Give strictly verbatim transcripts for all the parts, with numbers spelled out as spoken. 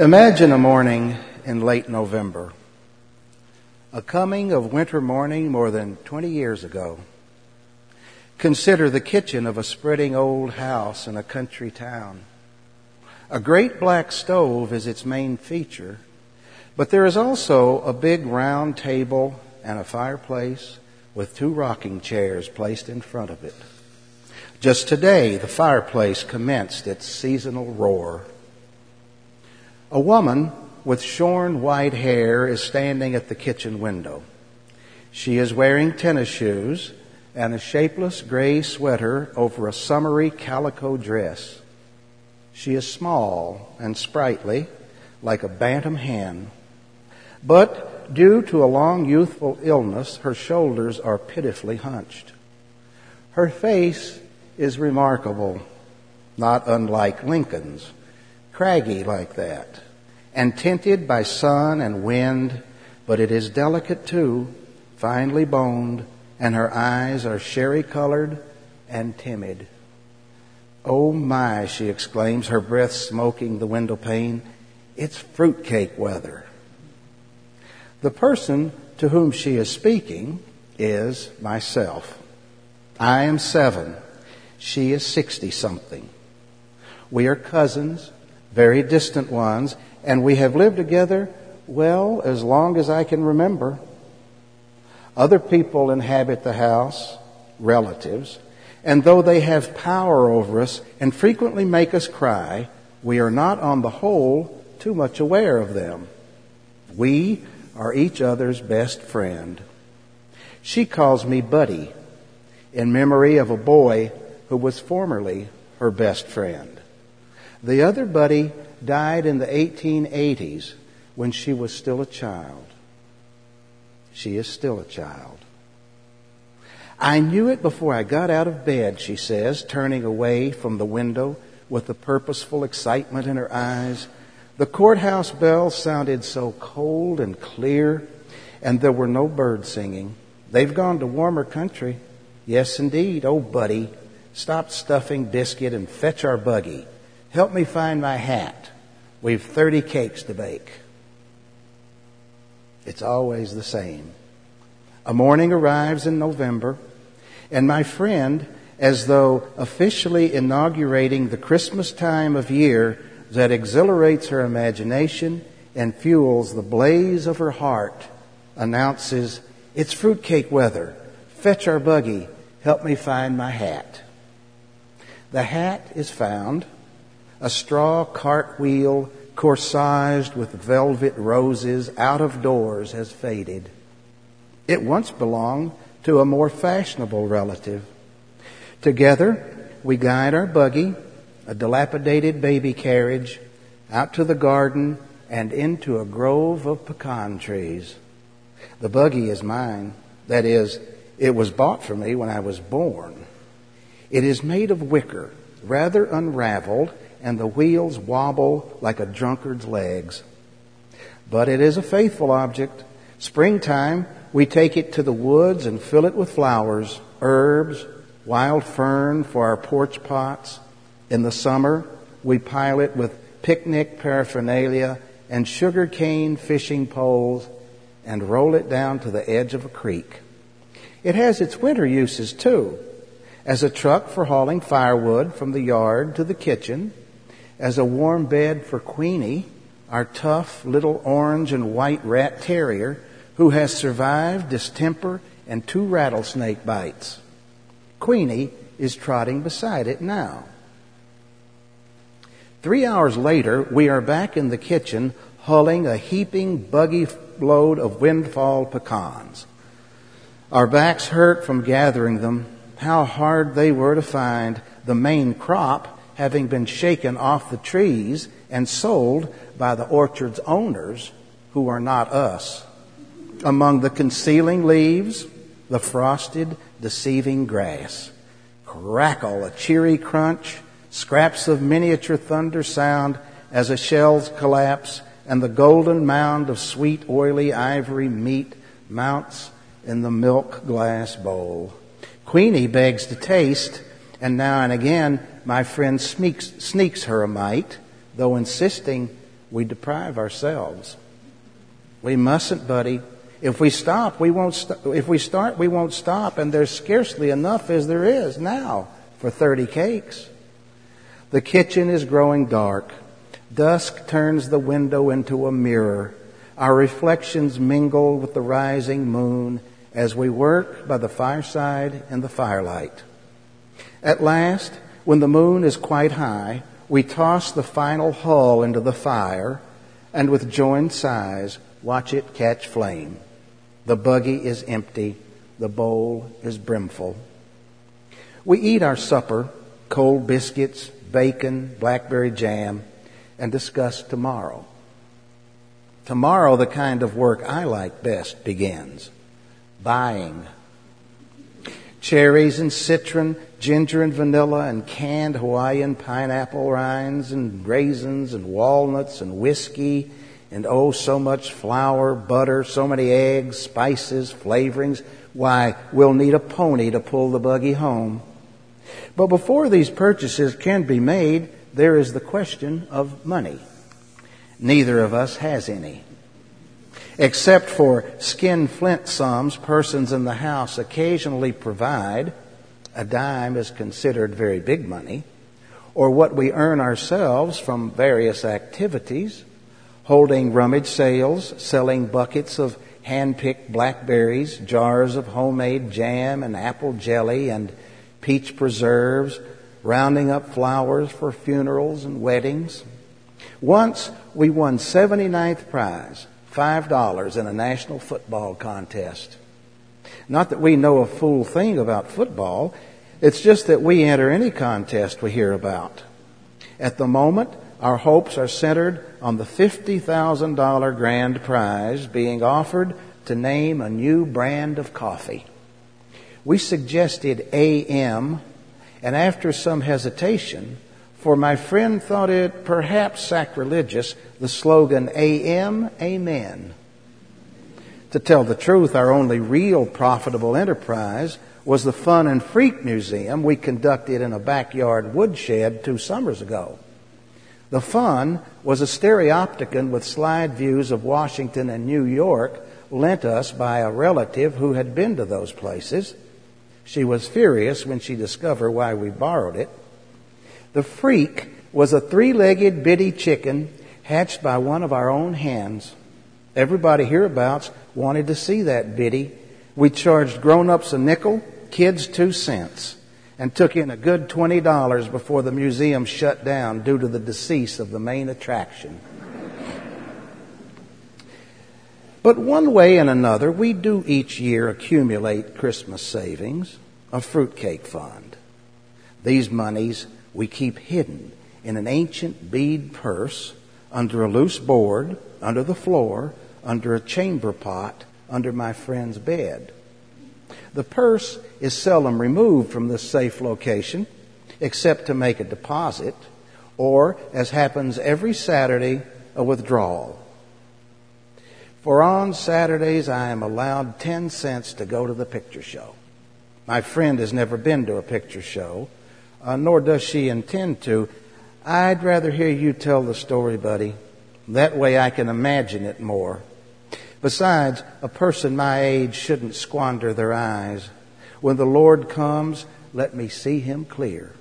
Imagine a morning in late November, a coming of winter morning more than twenty years ago. Consider the kitchen of a spreading old house in a country town. A great black stove is its main feature, but there is also a big round table and a fireplace with two rocking chairs placed in front of it. Just today, the fireplace commenced its seasonal roar. A woman with shorn white hair is standing at the kitchen window. She is wearing tennis shoes and a shapeless gray sweater over a summery calico dress. She is small and sprightly, like a bantam hen. But due to a long youthful illness, her shoulders are pitifully hunched. Her face is remarkable, not unlike Lincoln's, craggy like that, and tinted by sun and wind, but it is delicate too, finely boned, and her eyes are sherry-colored and timid. "Oh my," she exclaims, her breath smoking the window pane, "it's fruitcake weather." The person to whom she is speaking is myself. I am seven. She is sixty-something. We are cousins, very distant ones, and we have lived together, well, as long as I can remember. Other people inhabit the house, relatives, and though they have power over us and frequently make us cry, we are not on the whole too much aware of them. We are each other's best friend. She calls me Buddy, in memory of a boy who was formerly her best friend. The other Buddy died in the eighteen eighties when she was still a child. She is still a child. "I knew it before I got out of bed," she says, turning away from the window with a purposeful excitement in her eyes. The courthouse bells sounded so cold and clear, and there were no birds singing. They've gone to warmer country. Yes, indeed. Oh, Buddy, stop stuffing biscuit and fetch our buggy. Help me find my hat. We've thirty cakes to bake. It's always the same. A morning arrives in November, and my friend, as though officially inaugurating the Christmas time of year that exhilarates her imagination and fuels the blaze of her heart, announces, "It's fruitcake weather. Fetch our buggy. Help me find my hat." The hat is found. A straw cartwheel corsaged with velvet roses out of doors has faded. It once belonged to a more fashionable relative. Together, we guide our buggy, a dilapidated baby carriage, out to the garden and into a grove of pecan trees. The buggy is mine. That is, it was bought for me when I was born. It is made of wicker, rather unraveled, and the wheels wobble like a drunkard's legs. But it is a faithful object. Springtime, we take it to the woods and fill it with flowers, herbs, wild fern for our porch pots. In the summer, we pile it with picnic paraphernalia and sugarcane fishing poles and roll it down to the edge of a creek. It has its winter uses, too, as a truck for hauling firewood from the yard to the kitchen, as a warm bed for Queenie, our tough little orange and white rat terrier who has survived distemper and two rattlesnake bites. Queenie is trotting beside it now. Three hours later, we are back in the kitchen hulling a heaping buggy load of windfall pecans. Our backs hurt from gathering them. How hard they were to find, the main crop having been shaken off the trees and sold by the orchard's owners, who are not us. Among the concealing leaves, the frosted, deceiving grass. Crackle, a cheery crunch, scraps of miniature thunder sound as a shell's collapse, and the golden mound of sweet, oily ivory meat mounts in the milk glass bowl. Queenie begs to taste, and now and again my friend sneaks, sneaks her a mite, though insisting we deprive ourselves. We mustn't, buddy. If we stop, we won't. St- if we start, we won't stop. And there's scarcely enough as there is now for thirty cakes. The kitchen is growing dark. Dusk turns the window into a mirror. Our reflections mingle with the rising moon as we work by the fireside in the firelight. At last, when the moon is quite high, we toss the final hull into the fire and with joined sighs watch it catch flame. The buggy is empty. The bowl is brimful. We eat our supper, cold biscuits, bacon, blackberry jam, and discuss tomorrow. Tomorrow, the kind of work I like best begins. Buying. Cherries and citron, ginger and vanilla, and canned Hawaiian pineapple rinds, and raisins, and walnuts, and whiskey, and oh, so much flour, butter, so many eggs, spices, flavorings. Why, we'll need a pony to pull the buggy home. But before these purchases can be made, there is the question of money. Neither of us has any. Except for skin-flint sums persons in the house occasionally provide, a dime is considered very big money, or what we earn ourselves from various activities, holding rummage sales, selling buckets of hand-picked blackberries, jars of homemade jam and apple jelly and peach preserves, rounding up flowers for funerals and weddings. Once we won seventy-ninth prize, five dollars in a national football contest. Not that we know a fool thing about football. It's just that we enter any contest we hear about. At the moment, our hopes are centered on the fifty thousand dollars grand prize being offered to name a new brand of coffee. We suggested A M, and after some hesitation, for my friend thought it perhaps sacrilegious, the slogan A M, Amen. To tell the truth, our only real profitable enterprise was the Fun and Freak Museum we conducted in a backyard woodshed two summers ago. The fun was a stereopticon with slide views of Washington and New York lent us by a relative who had been to those places. She was furious when she discovered why we borrowed it. The Freak was a three-legged bitty chicken hatched by one of our own hens. Everybody hereabouts wanted to see that bitty. We charged grown-ups a nickel, kids two cents, and took in a good twenty dollars before the museum shut down due to the decease of the main attraction. But one way and another, we do each year accumulate Christmas savings, a fruitcake fund. These monies we keep hidden in an ancient bead purse, under a loose board, under the floor, under a chamber pot, under my friend's bed. The purse is seldom removed from this safe location, except to make a deposit, or, as happens every Saturday, a withdrawal. For on Saturdays I am allowed ten cents to go to the picture show. My friend has never been to a picture show, uh, nor does she intend to. I'd rather hear you tell the story, buddy. That way I can imagine it more. Besides, a person my age shouldn't squander their eyes. When the Lord comes, let me see him clear.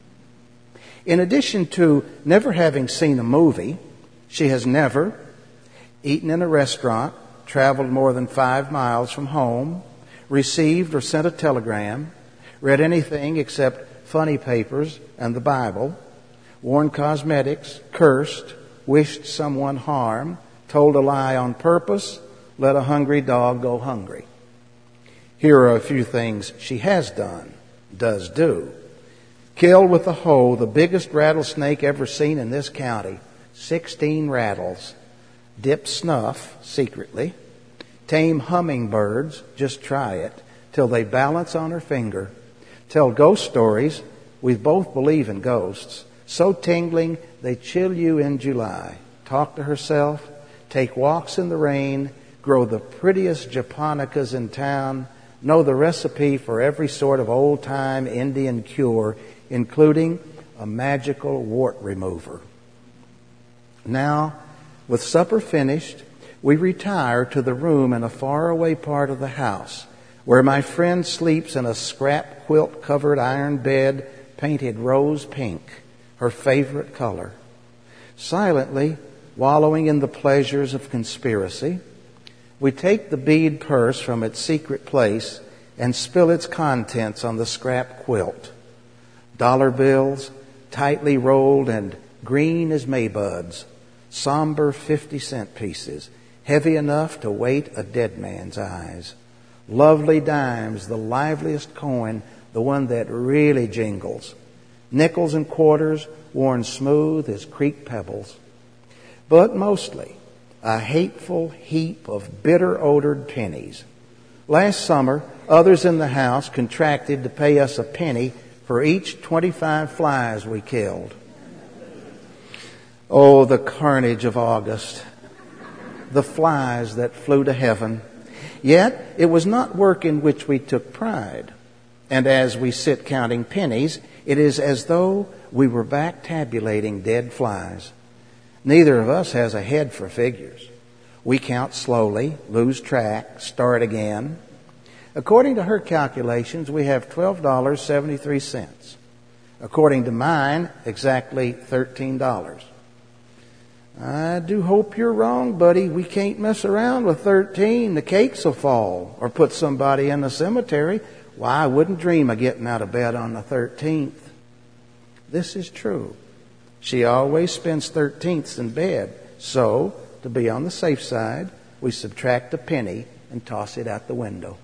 In addition to never having seen a movie, she has never eaten in a restaurant, traveled more than five miles from home, received or sent a telegram, read anything except funny papers and the Bible, worn cosmetics, cursed, wished someone harm, told a lie on purpose, let a hungry dog go hungry. Here are a few things she has done, does do. Killed with a hoe the biggest rattlesnake ever seen in this county, sixteen rattles. Dip snuff secretly. Tame hummingbirds, just try it, till they balance on her finger. Tell ghost stories, we both believe in ghosts, so tingling they chill you in July. Talk to herself, take walks in the rain, grow the prettiest japonicas in town, know the recipe for every sort of old-time Indian cure, including a magical wart remover. Now, With supper finished, we retire to the room in a faraway part of the house where my friend sleeps in a scrap quilt-covered iron bed painted rose pink, her favorite color. Silently, wallowing in the pleasures of conspiracy, we take the bead purse from its secret place and spill its contents on the scrap quilt. Dollar bills, tightly rolled and green as maybuds, somber fifty-cent pieces, heavy enough to weight a dead man's eyes. Lovely dimes, the liveliest coin, the one that really jingles. Nickels and quarters, worn smooth as creek pebbles. But mostly, a hateful heap of bitter-odored pennies. Last summer, others in the house contracted to pay us a penny for each twenty-five flies we killed. Oh, the carnage of August. The flies that flew to heaven. Yet, it was not work in which we took pride. And as we sit counting pennies, it is as though we were back tabulating dead flies. Neither of us has a head for figures. We count slowly, lose track, start again. According to her calculations, we have twelve dollars and seventy-three cents. According to mine, exactly thirteen dollars. I do hope you're wrong, buddy. We can't mess around with thirteen. The cakes will fall or put somebody in the cemetery. Why, I wouldn't dream of getting out of bed on the thirteenth. This is true. She always spends thirteenths in bed. So, to be on the safe side, we subtract a penny and toss it out the window.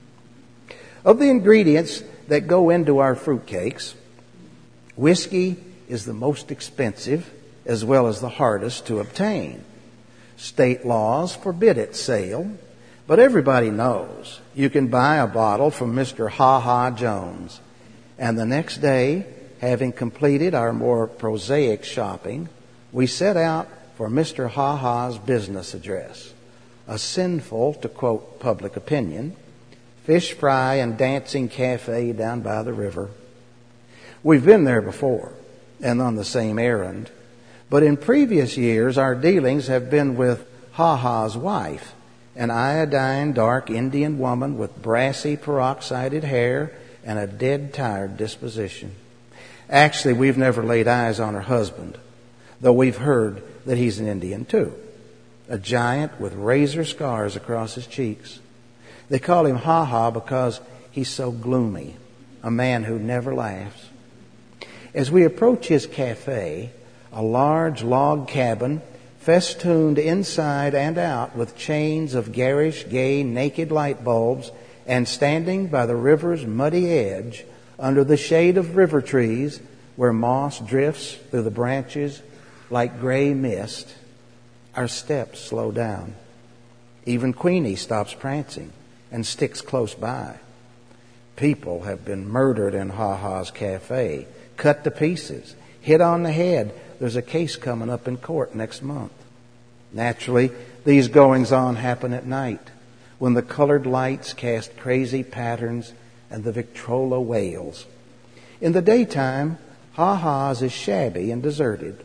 Of the ingredients that go into our fruitcakes, whiskey is the most expensive as well as the hardest to obtain. State laws forbid its sale, but everybody knows you can buy a bottle from Mister Ha Ha Jones. And the next day, having completed our more prosaic shopping, we set out for Mister Ha Ha's business address. A sinful, to quote public opinion, fish fry and dancing cafe down by the river. We've been there before and on the same errand, but in previous years our dealings have been with Ha Ha's wife, an iodine dark Indian woman with brassy peroxided hair and a dead tired disposition. Actually, we've never laid eyes on her husband, though we've heard that he's an Indian too. A giant with razor scars across his cheeks. They call him Ha Ha because he's so gloomy, a man who never laughs. As we approach his cafe, a large log cabin festooned inside and out with chains of garish, gay, naked light bulbs, and standing by the river's muddy edge, under the shade of river trees, where moss drifts through the branches like gray mist, our steps slow down. Even Queenie stops prancing and sticks close by. People have been murdered in Ha Ha's cafe, cut to pieces, hit on the head. There's a case coming up in court next month. Naturally, these goings-on happen at night, when the colored lights cast crazy patterns and the Victrola wails. In the daytime, Ha Ha's is shabby and deserted.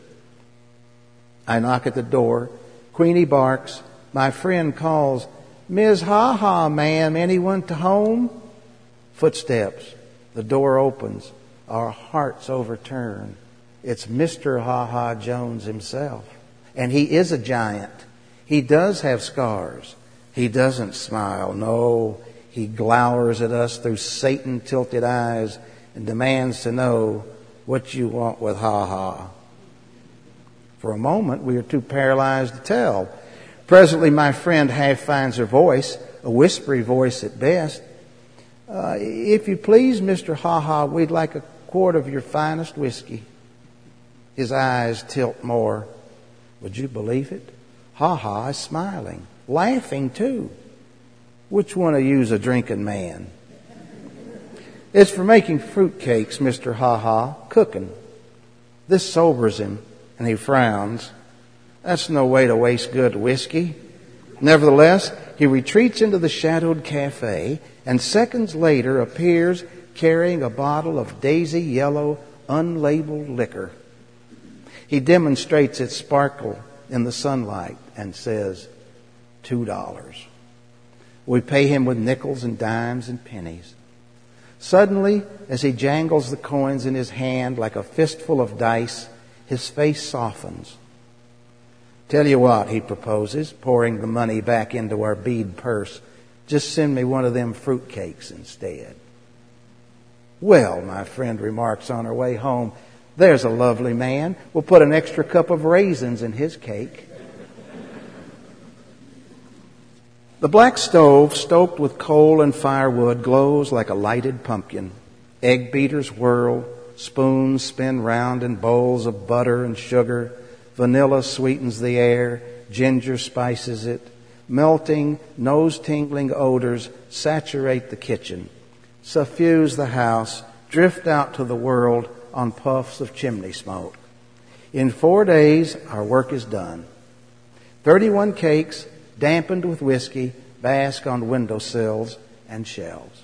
I knock at the door. Queenie barks. My friend calls, "Miz Ha Ha, ma'am, anyone to home?" Footsteps. The door opens. Our hearts overturn. It's Mister Ha Ha Jones himself. And he is a giant. He does have scars. He doesn't smile. No, he glowers at us through Satan-tilted eyes and demands to know what you want with Ha Ha. For a moment, we are too paralyzed to tell. Presently, my friend half finds her voice, a whispery voice at best. Uh, if you please, Mister Ha Ha, we'd like a quart of your finest whiskey. His eyes tilt more. Would you believe it? Ha Ha is smiling, laughing too. Which one of you's a drinking man? It's for making fruitcakes, Mister Ha Ha, cooking. This sobers him, and he frowns. That's no way to waste good whiskey. Nevertheless, he retreats into the shadowed cafe, and seconds later appears carrying a bottle of daisy yellow, unlabeled liquor. He demonstrates its sparkle in the sunlight and says, two dollars. We pay him with nickels and dimes and pennies. Suddenly, as he jangles the coins in his hand like a fistful of dice, his face softens. Tell you what, he proposes, pouring the money back into our bead purse. Just send me one of them fruitcakes instead. Well, my friend remarks on our way home, there's a lovely man. We'll put an extra cup of raisins in his cake. The black stove, stoked with coal and firewood, glows like a lighted pumpkin. Egg beaters whirl, spoons spin round in bowls of butter and sugar. Vanilla sweetens the air, ginger spices it. Melting, nose-tingling odors saturate the kitchen, suffuse the house, drift out to the world on puffs of chimney smoke. In four days, our work is done. Thirty-one cakes, dampened with whiskey, bask on windowsills and shelves.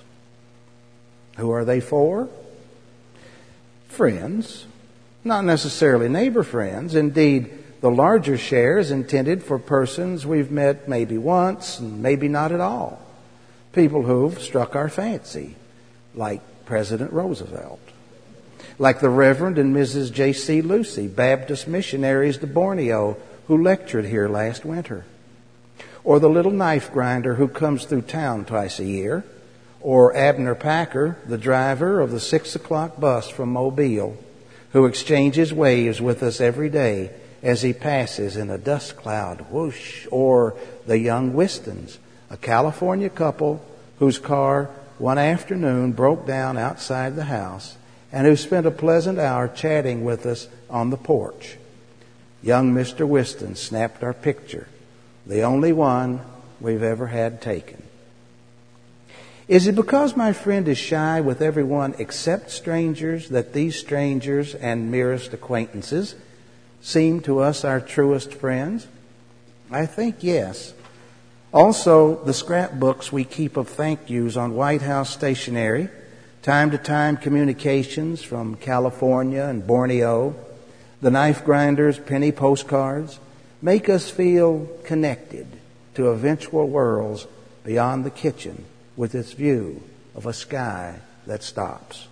Who are they for? Friends. Not necessarily neighbor friends. Indeed, the larger share is intended for persons we've met maybe once and maybe not at all. People who've struck our fancy, like President Roosevelt. Like the Reverend and Missus J C Lucy, Baptist missionaries to Borneo, who lectured here last winter. Or the little knife grinder who comes through town twice a year. Or Abner Packer, the driver of the six o'clock bus from Mobile, who exchanges waves with us every day as he passes in a dust cloud, whoosh. Or the young Wistons, a California couple whose car one afternoon broke down outside the house and who spent a pleasant hour chatting with us on the porch. Young Mister Whiston snapped our picture, the only one we've ever had taken. Is it because my friend is shy with everyone except strangers that these strangers and merest acquaintances seem to us our truest friends? I think yes. Also, the scrapbooks we keep of thank yous on White House stationery, time-to-time communications from California and Borneo, the knife grinders' penny postcards, make us feel connected to eventual worlds beyond the kitchen with its view of a sky that stops.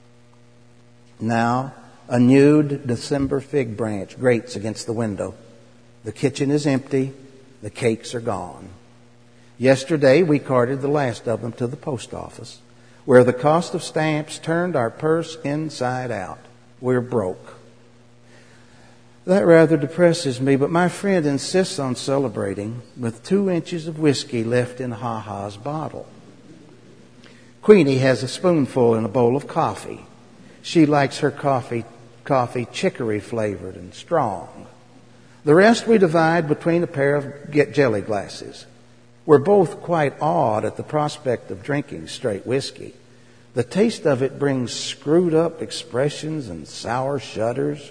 Now, a nude December fig branch grates against the window. The kitchen is empty. The cakes are gone. Yesterday, we carted the last of them to the post office, where the cost of stamps turned our purse inside out. We're broke. That rather depresses me, but my friend insists on celebrating with two inches of whiskey left in Ha-Ha's bottle. Queenie has a spoonful in a bowl of coffee. She likes her coffee, coffee chicory flavored and strong. The rest we divide between a pair of jelly glasses. We're both quite awed at the prospect of drinking straight whiskey. The taste of it brings screwed up expressions and sour shudders.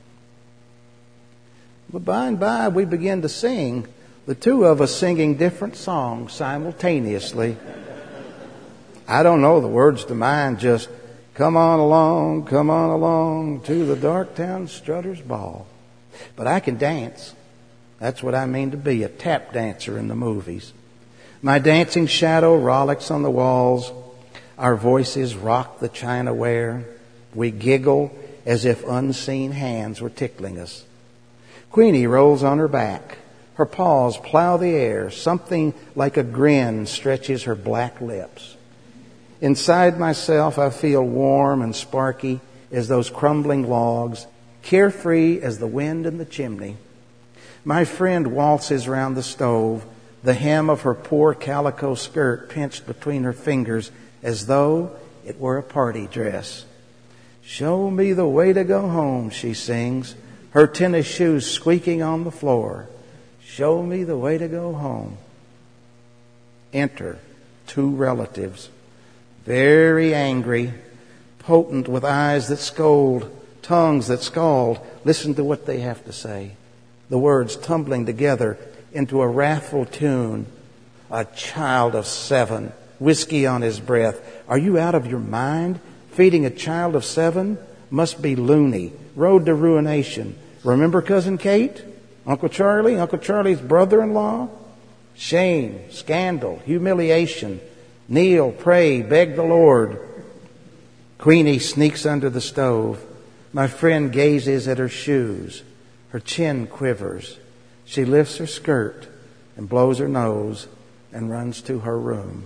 But by and by we begin to sing, the two of us singing different songs simultaneously. I don't know the words to mine, just come on along, come on along to the Darktown Strutters Ball. But I can dance. That's what I mean to be, a tap dancer in the movies. My dancing shadow rollicks on the walls. Our voices rock the chinaware. We giggle as if unseen hands were tickling us. Queenie rolls on her back. Her paws plow the air. Something like a grin stretches her black lips. Inside myself, I feel warm and sparky as those crumbling logs, carefree as the wind in the chimney. My friend waltzes round the stove, the hem of her poor calico skirt pinched between her fingers as though it were a party dress. Show me the way to go home, she sings, her tennis shoes squeaking on the floor. Show me the way to go home. Enter two relatives, very angry, potent with eyes that scold, tongues that scald. Listen to what they have to say. The words tumbling together into a wrathful tune. A child of seven, whiskey on his breath. Are you out of your mind? Feeding a child of seven must be loony. Road to ruination. Remember Cousin Kate? Uncle Charlie, Uncle Charlie's brother-in-law? Shame, scandal, humiliation. Kneel, pray, beg the Lord. Queenie sneaks under the stove. My friend gazes at her shoes. Her chin quivers. She lifts her skirt and blows her nose and runs to her room.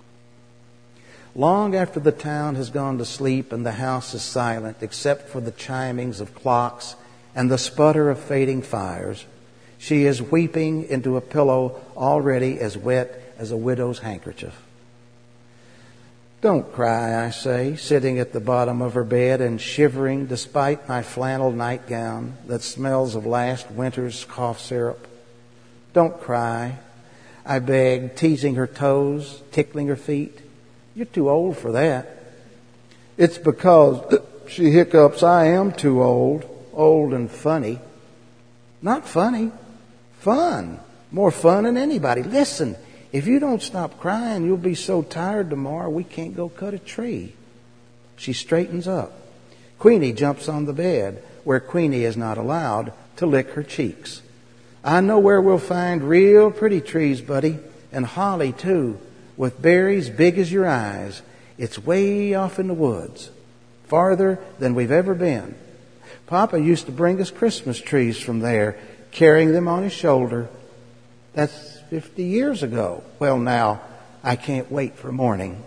Long after the town has gone to sleep and the house is silent except for the chimings of clocks and the sputter of fading fires, she is weeping into a pillow already as wet as a widow's handkerchief. Don't cry, I say, sitting at the bottom of her bed and shivering despite my flannel nightgown that smells of last winter's cough syrup. Don't cry, I beg, teasing her toes, tickling her feet. You're too old for that. It's because, she hiccups, I am too old. Old and funny. Not funny. Fun. More fun than anybody. Listen, if you don't stop crying, you'll be so tired tomorrow we can't go cut a tree. She straightens up. Queenie jumps on the bed, where Queenie is not allowed to lick her cheeks. I know where we'll find real pretty trees, buddy, and holly too, with berries big as your eyes. It's way off in the woods, farther than we've ever been. Papa used to bring us Christmas trees from there, carrying them on his shoulder. That's fifty years ago. Well, now, I can't wait for morning.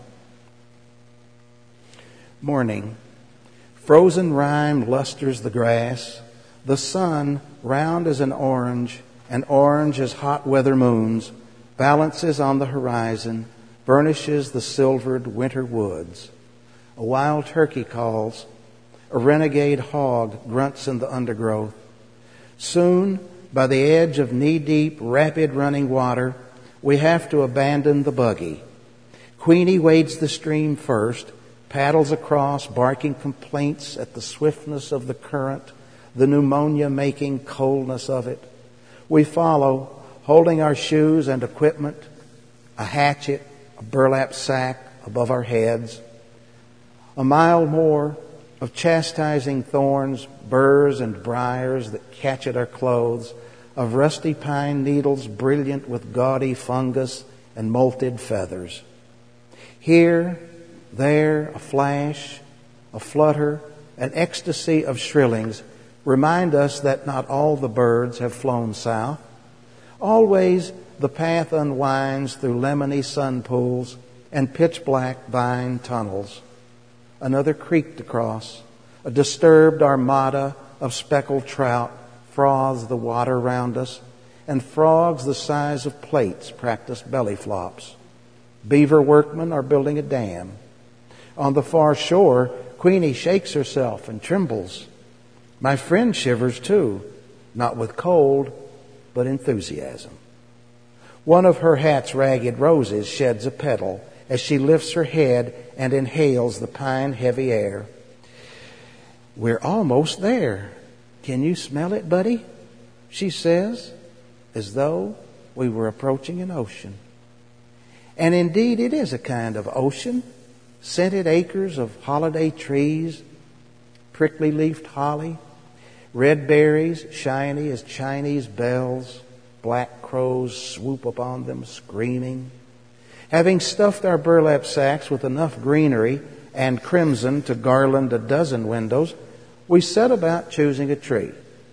Morning. Frozen rime lusters the grass. The sun, round as an orange, and orange as hot weather moons, balances on the horizon, burnishes the silvered winter woods. A wild turkey calls. A renegade hog grunts in the undergrowth. Soon, by the edge of knee-deep, rapid-running water, we have to abandon the buggy. Queenie wades the stream first, paddles across, barking complaints at the swiftness of the current, the pneumonia-making coldness of it. We follow, holding our shoes and equipment, a hatchet, a burlap sack above our heads. A mile more of chastising thorns, burrs, and briars that catch at our clothes, of rusty pine needles brilliant with gaudy fungus and molted feathers. Here, there, a flash, a flutter, an ecstasy of shrillings remind us that not all the birds have flown south. Always the path unwinds through lemony sun pools and pitch-black vine tunnels. Another creek to cross. A disturbed armada of speckled trout froths the water round us, and frogs the size of plates practice belly flops. Beaver workmen are building a dam. On the far shore, Queenie shakes herself and trembles. My friend shivers too, not with cold, but enthusiasm. One of her hat's ragged roses sheds a petal as she lifts her head and inhales the pine-heavy air. We're almost there. Can you smell it, buddy? She says, as though we were approaching an ocean. And indeed it is a kind of ocean. Scented acres of holiday trees, prickly-leafed holly, red berries shiny as Chinese bells, black crows swoop upon them screaming. Having stuffed our burlap sacks with enough greenery and crimson to garland a dozen windows, we set about choosing a tree.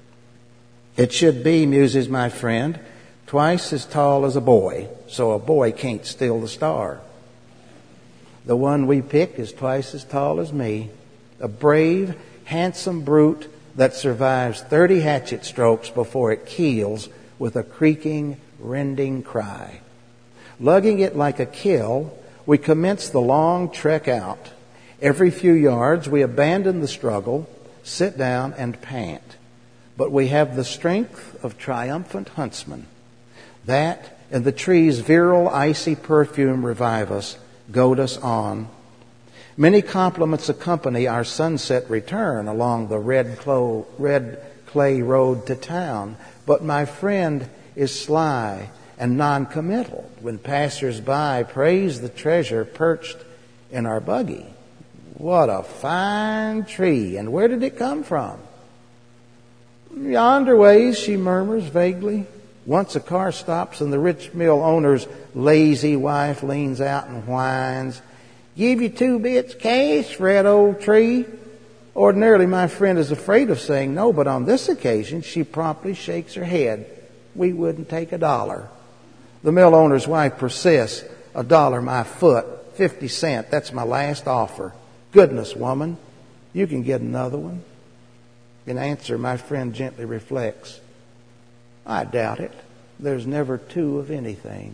It should be, muses my friend, twice as tall as a boy, so a boy can't steal the star. The one we picked is twice as tall as me, a brave, handsome brute that survives thirty hatchet strokes before it keels with a creaking, rending cry. Lugging it like a kill, we commence the long trek out. Every few yards, we abandon the struggle, sit down, and pant. But we have the strength of triumphant huntsmen. That and the tree's virile, icy perfume revive us, goad us on. Many compliments accompany our sunset return along the red, clo- red clay road to town. But my friend is sly and non-committal when passers-by praise the treasure perched in our buggy. What a fine tree, and where did it come from? Yonder ways, she murmurs vaguely. Once a car stops and the rich mill owner's lazy wife leans out and whines, "Give you two bits cash for that old tree." Ordinarily, my friend is afraid of saying no, but on this occasion, she promptly shakes her head. "We wouldn't take a dollar." The mill owner's wife persists. "A dollar my foot, fifty cent, that's my last offer." "Goodness, woman, you can get another one." In answer, my friend gently reflects, "I doubt it. There's never two of anything."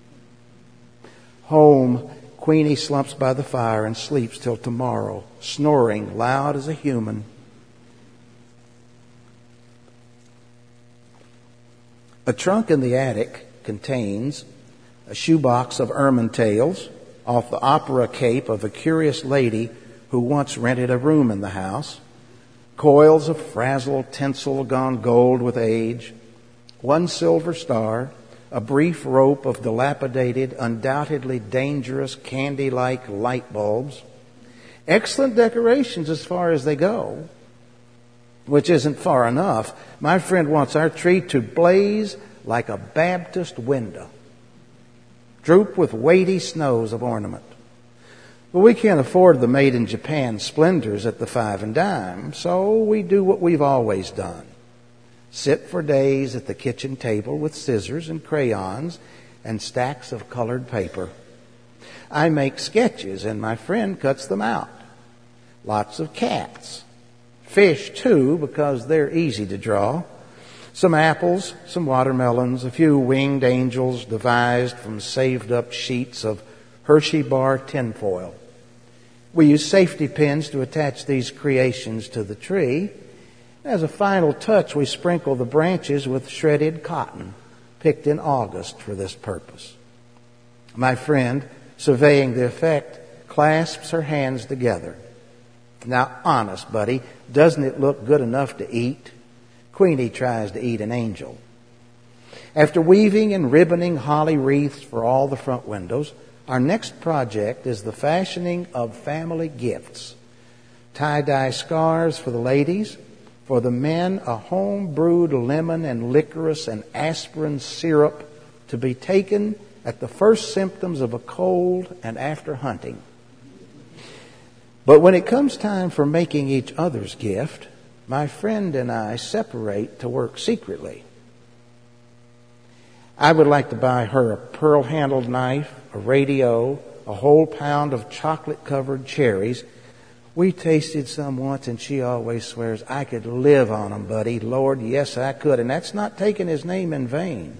Home, Queenie slumps by the fire and sleeps till tomorrow, snoring loud as a human. A trunk in the attic contains a shoebox of ermine tails off the opera cape of a curious lady who once rented a room in the house, coils of frazzled tinsel gone gold with age, one silver star, a brief rope of dilapidated, undoubtedly dangerous candy-like light bulbs. Excellent decorations as far as they go, which isn't far enough. My friend wants our tree to blaze like a Baptist window, droop with weighty snows of ornament. But we can't afford the made-in-Japan splendors at the five and dime, so we do what we've always done. Sit for days at the kitchen table with scissors and crayons and stacks of colored paper. I make sketches and my friend cuts them out. Lots of cats. Fish, too, because they're easy to draw. Some apples, some watermelons, a few winged angels devised from saved-up sheets of Hershey bar tinfoil. We use safety pins to attach these creations to the tree. As a final touch, we sprinkle the branches with shredded cotton, picked in August for this purpose. My friend, surveying the effect, clasps her hands together. "Now, honest, buddy, doesn't it look good enough to eat?" Queenie tries to eat an angel. After weaving and ribboning holly wreaths for all the front windows, our next project is the fashioning of family gifts. Tie-dye scarves for the ladies. For the men, a home-brewed lemon and licorice and aspirin syrup to be taken at the first symptoms of a cold and after hunting. But when it comes time for making each other's gift, my friend and I separate to work secretly. I would like to buy her a pearl-handled knife, a radio, a whole pound of chocolate-covered cherries. We tasted some once, and she always swears, "I could live on them, buddy. Lord, yes, I could." And that's not taking his name in vain.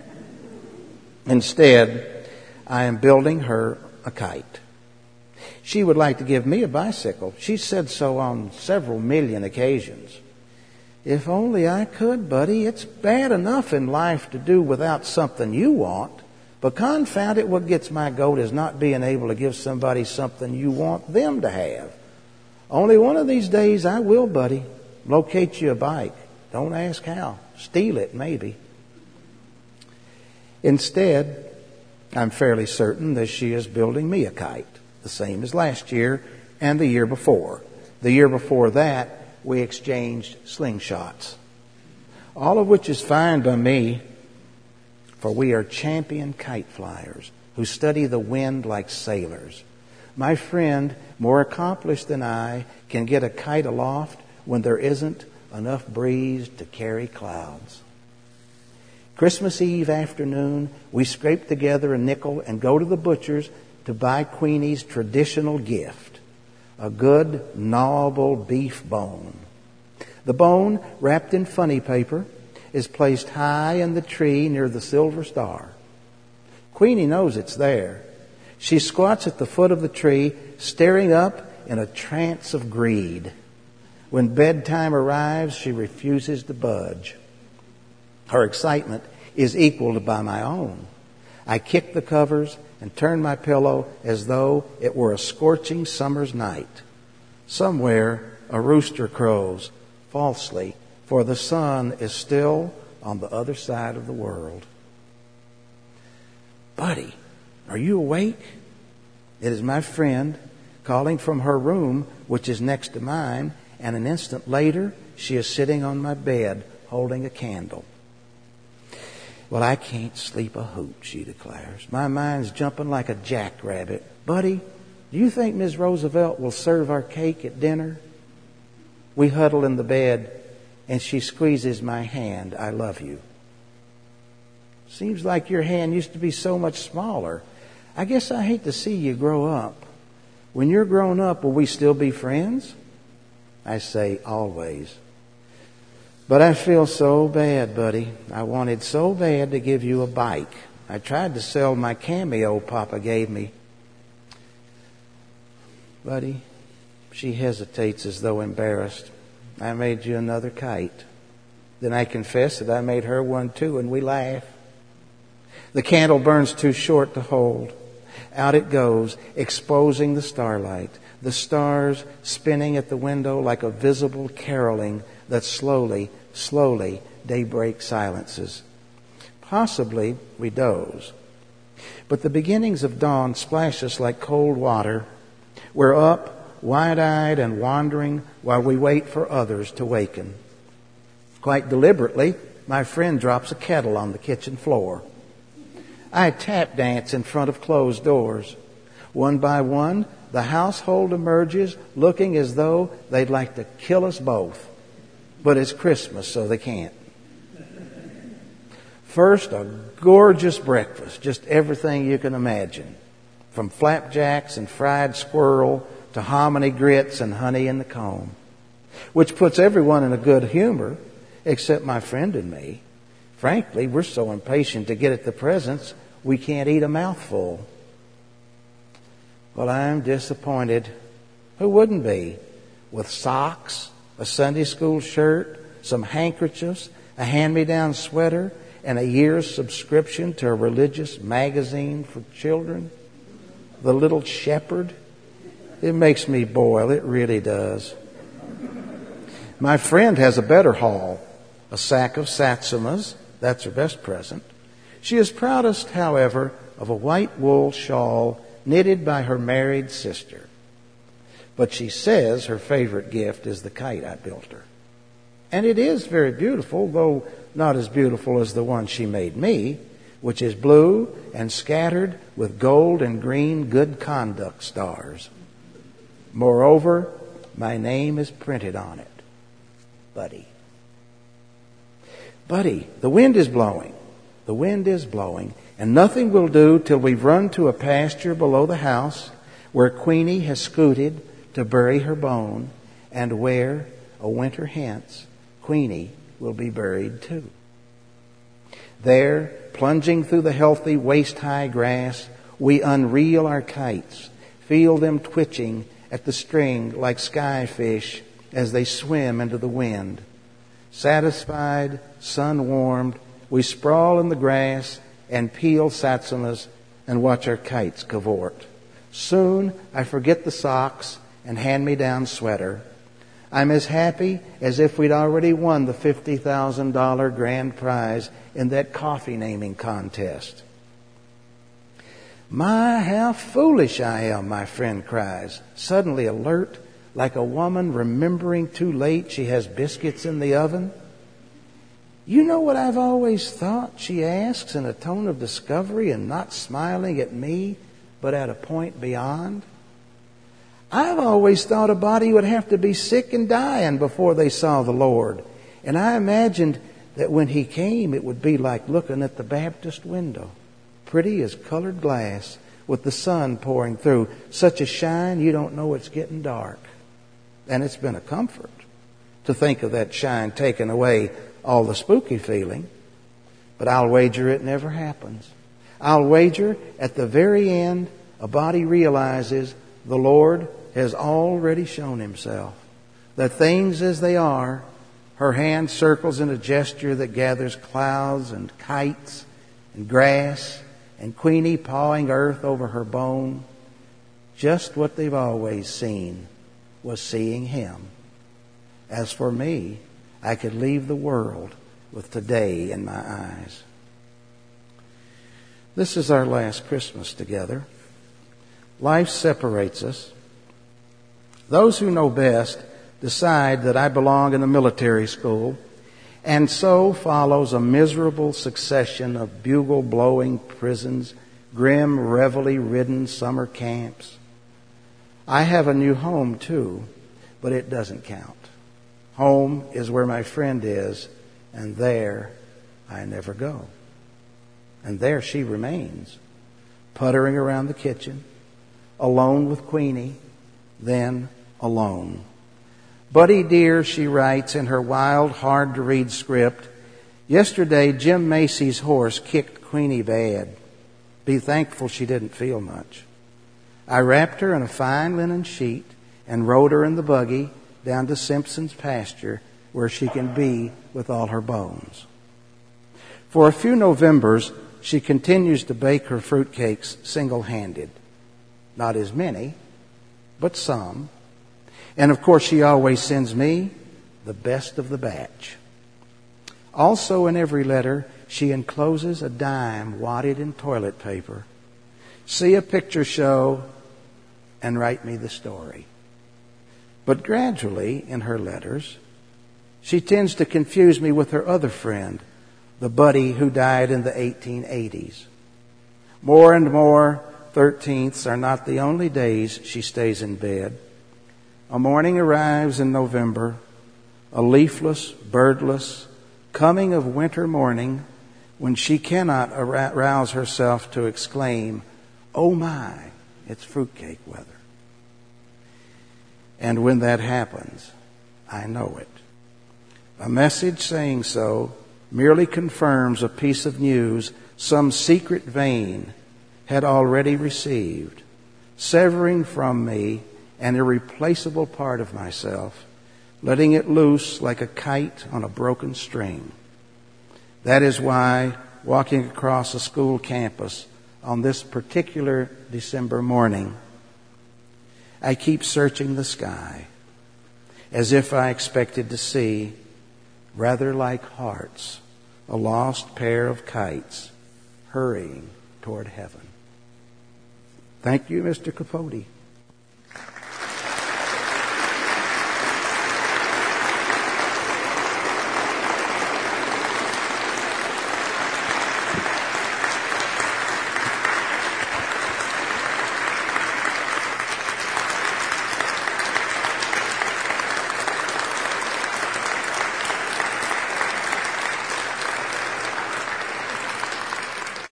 Instead, I am building her a kite. She would like to give me a bicycle. She's said so on several million occasions. If only I could, buddy. It's bad enough in life to do without something you want. But confound it, what gets my goat is not being able to give somebody something you want them to have. Only one of these days I will, buddy, locate you a bike. Don't ask how. Steal it, maybe. Instead, I'm fairly certain that she is building me a kite, the same as last year and the year before. The year before that, we exchanged slingshots. All of which is fine by me, for we are champion kite flyers who study the wind like sailors. My friend, more accomplished than I, can get a kite aloft when there isn't enough breeze to carry clouds. Christmas Eve afternoon, we scrape together a nickel and go to the butcher's to buy Queenie's traditional gift, a good, gnawable beef bone. The bone, wrapped in funny paper, is placed high in the tree near the silver star. Queenie knows it's there. She squats at the foot of the tree, staring up in a trance of greed. When bedtime arrives, she refuses to budge. Her excitement is equaled by my own. I kick the covers and turn my pillow as though it were a scorching summer's night. Somewhere a rooster crows, falsely, for the sun is still on the other side of the world. "Buddy, are you awake?" It is my friend calling from her room, which is next to mine, and an instant later she is sitting on my bed holding a candle. Well, I can't sleep a hoot, she declares. My mind's jumping like a jackrabbit. Buddy, do you think Miss Roosevelt will serve our cake at dinner? We huddle in the bed, and she squeezes my hand. I love you. Seems like your hand used to be so much smaller. I guess I hate to see you grow up. When you're grown up, will we still be friends? I say, always. But I feel so bad, buddy. I wanted so bad to give you a bike. I tried to sell my Cameo Papa gave me. Buddy, she hesitates as though embarrassed. I made you another kite. Then I confess that I made her one too, and we laugh. The candle burns too short to hold. Out it goes, exposing the starlight, the stars spinning at the window like a visible caroling that slowly, slowly daybreak silences. Possibly we doze. But the beginnings of dawn splash us like cold water. We're up, wide-eyed and wandering while we wait for others to waken. Quite deliberately, my friend drops a kettle on the kitchen floor. I tap dance in front of closed doors. One by one, the household emerges looking as though they'd like to kill us both. But it's Christmas, so they can't. First, a gorgeous breakfast, just everything you can imagine. From flapjacks and fried squirrel to hominy grits and honey in the comb. Which puts everyone in a good humor, except my friend and me. Frankly, we're so impatient to get at the presents, we can't eat a mouthful. Well, I'm disappointed. Who wouldn't be? With socks, a Sunday school shirt, some handkerchiefs, a hand-me-down sweater, and a year's subscription to a religious magazine for children. The Little Shepherd. It makes me boil. It really does. My friend has a better haul. A sack of satsumas. That's her best present. She is proudest, however, of a white wool shawl knitted by her married sister. But she says her favorite gift is the kite I built her. And it is very beautiful, though not as beautiful as the one she made me, which is blue and scattered with gold and green good conduct stars. Moreover, my name is printed on it. Buddy. Buddy, the wind is blowing. The wind is blowing, and nothing will do till we've run to a pasture below the house where Queenie has scooted to bury her bone, and where, a winter hence, Queenie will be buried too. There, plunging through the healthy waist-high grass, we unreel our kites, feel them twitching at the string like skyfish as they swim into the wind. Satisfied, sun-warmed, we sprawl in the grass and peel satsumas and watch our kites cavort. Soon I forget the socks and hand-me-down sweater. I'm as happy as if we'd already won the fifty thousand dollars grand prize in that coffee naming contest. My, how foolish I am, my friend cries, suddenly alert, like a woman remembering too late she has biscuits in the oven. You know what I've always thought, she asks in a tone of discovery and not smiling at me, but at a point beyond. I've always thought a body would have to be sick and dying before they saw the Lord. And I imagined that when He came, it would be like looking at the Baptist window, pretty as colored glass, with the sun pouring through, such a shine you don't know it's getting dark. And it's been a comfort to think of that shine taking away all the spooky feeling. But I'll wager it never happens. I'll wager at the very end, a body realizes the Lord has already shown Himself. That things as they are, her hand circles in a gesture that gathers clouds and kites and grass and Queenie pawing earth over her bone. Just what they've always seen was seeing Him. As for me, I could leave the world with today in my eyes. This is our last Christmas together. Life separates us. Those who know best decide that I belong in a military school, and so follows a miserable succession of bugle-blowing prisons, grim, reveille-ridden summer camps. I have a new home, too, but it doesn't count. Home is where my friend is, and there I never go. And there she remains, puttering around the kitchen, alone with Queenie, then alone. Buddy dear, she writes in her wild, hard-to-read script, yesterday Jim Macy's horse kicked Queenie bad. Be thankful she didn't feel much. I wrapped her in a fine linen sheet and rode her in the buggy down to Simpson's pasture where she can be with all her bones. For a few Novembers, she continues to bake her fruitcakes single-handed. Not as many, but some. And of course, she always sends me the best of the batch. Also in every letter, she encloses a dime wadded in toilet paper. See a picture show and write me the story. But gradually, in her letters, she tends to confuse me with her other friend, the Buddy who died in the eighteen eighties. More and more, thirteenths are not the only days she stays in bed. A morning arrives in November, a leafless, birdless, coming of winter morning, when she cannot arouse herself to exclaim, "Oh my, it's fruitcake weather." And when that happens, I know it. A message saying so merely confirms a piece of news some secret vein had already received, severing from me an irreplaceable part of myself, letting it loose like a kite on a broken string. That is why, walking across a school campus on this particular December morning, I keep searching the sky as if I expected to see, rather like hearts, a lost pair of kites hurrying toward heaven. Thank you, Mister Capote.